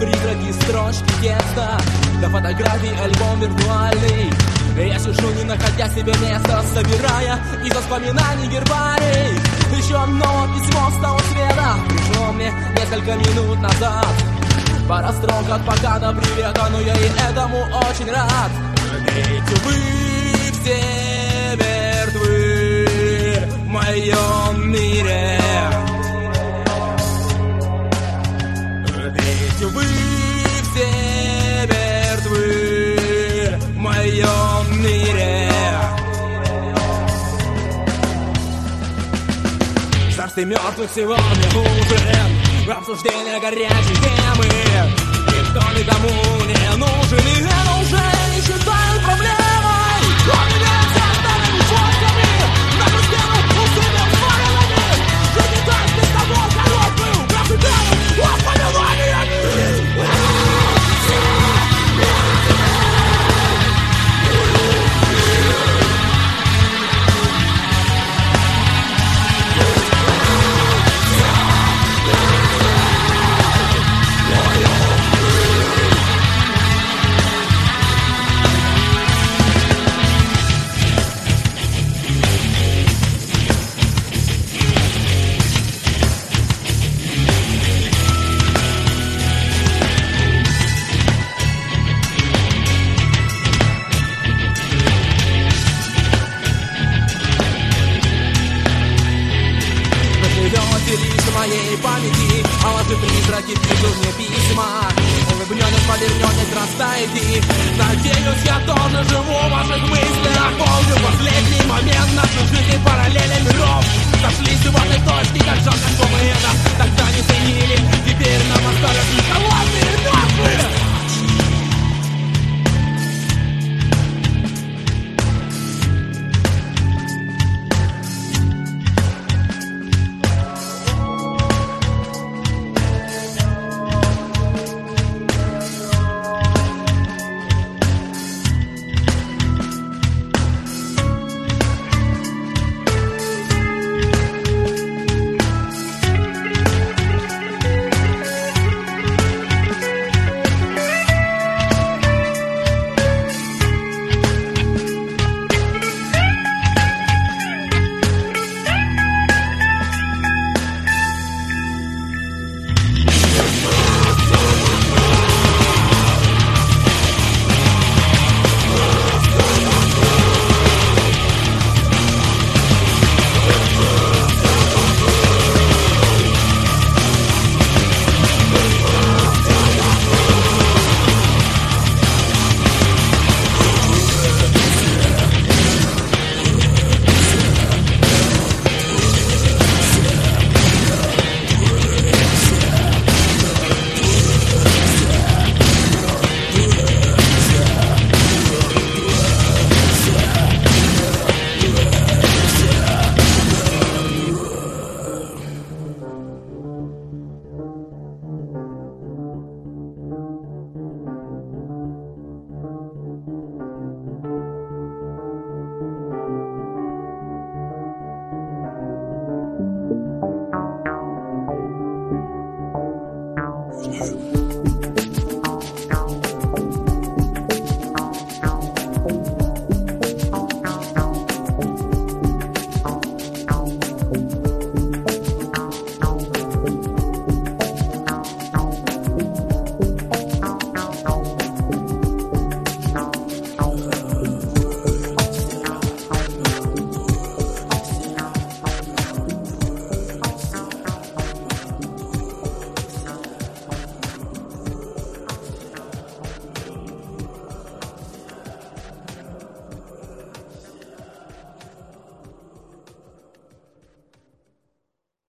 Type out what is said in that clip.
призраки, строчки текста, до фотографий альбом виртуальный. Я сижу, не находя себе места, собирая из воспоминаний гербарий. Еще одно письмо с того света пришло мне несколько минут назад. Пара строк от покана привета, но я и этому очень рад. Ведь вы все мертвы в моем мире. Ведь вы все мертвы в моем мире. Царствие мертвых сегодня нужен в обсуждение горячей темы. Никто никому не нужен, и это уже не считают проблемой. Поменяется старыми фотками, на стену усыпят файлами. Жизнь так без того короткую, как и даром воспоминаниями. Моей памяти, а ваши призраки пишут мне письма. Улыбнётесь, повернётесь, растаете. Надеюсь, я тоже живу в ваших мыслях. Помню